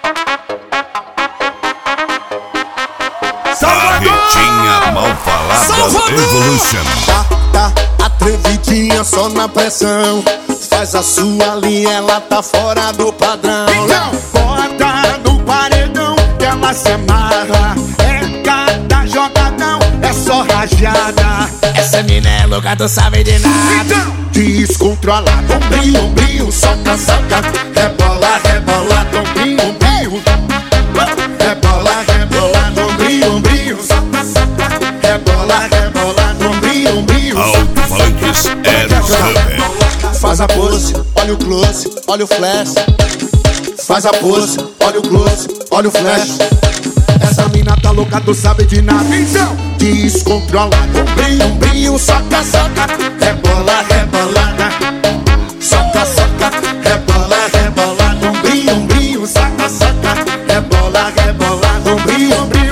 Barretinha mal falada Evolution. Tá atrevidinha só na pressão. Faz a sua linha, ela tá fora do padrão. Então, bota no paredão que ela se amarra. É cada jogadão, é só rajada. Essa mina é louca, tu sabe de nada. Então, descontrolado, ombrinho, ombrinho, soca, soca. Rebola, rebola, ombrinho, ombrinho. Rebola, rebola, ombrinho, ombrinho. Soca, soca. Rebola, rebola, ombrinho, ombrinho. Alto-falantes Eros Rubber. Faz a pose, olha o close, olha o flash. Faz a pose, olha o close, olha o flash. Essa mina tá louca, tu sabe de nada. Então, Descontrolado, ombrinho, ombrinho, soca, soca. rebola, rebolada. Soca, soca. Rebola, rebolada, ombrinho, ombrinho, saca, saca. Rebola, rebolada, ombrinho, ombrinho.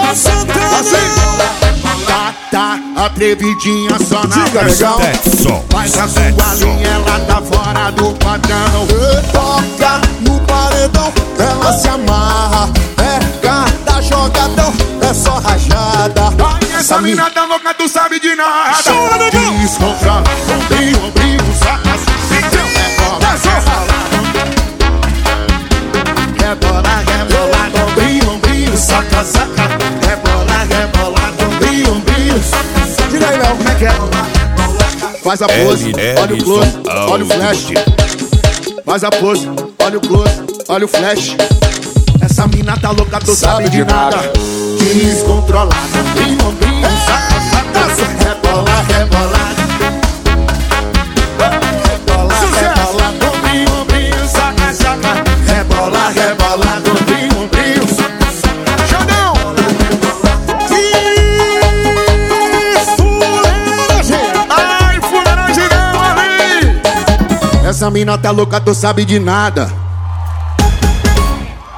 Tá atrevidinha só na pressão. Faz a sua linha, ela tá fora do padrão. Toca no paredão, ela se amarra. É cada jogadão, é só rajada. Essa mina tá louca, tu sabe de nada. Descontrola, Ombrinho, ombrinho, saca, então rebola, rebola, ombrinho, ombrinho, saca, saca. Rebola, rebola, ombrinho, ombrinho. Tira aí, Léo, como é que é? Faz a pose, olha o close, olha o flash. Faz a pose, olha o close, olha o flash. Essa mina tá louca, tu sabe de nada. Descontrolada, ombrinho, ombrinho, saca, saca. Rebola, rebola. Rebola, rebola, ombrinho, ombrinho, saca, saca. Rebola, rebola, ombrinho, ombrinho. Xandão! Ai, fuleiragem não ali. Essa mina tá louca, tu sabe de nada.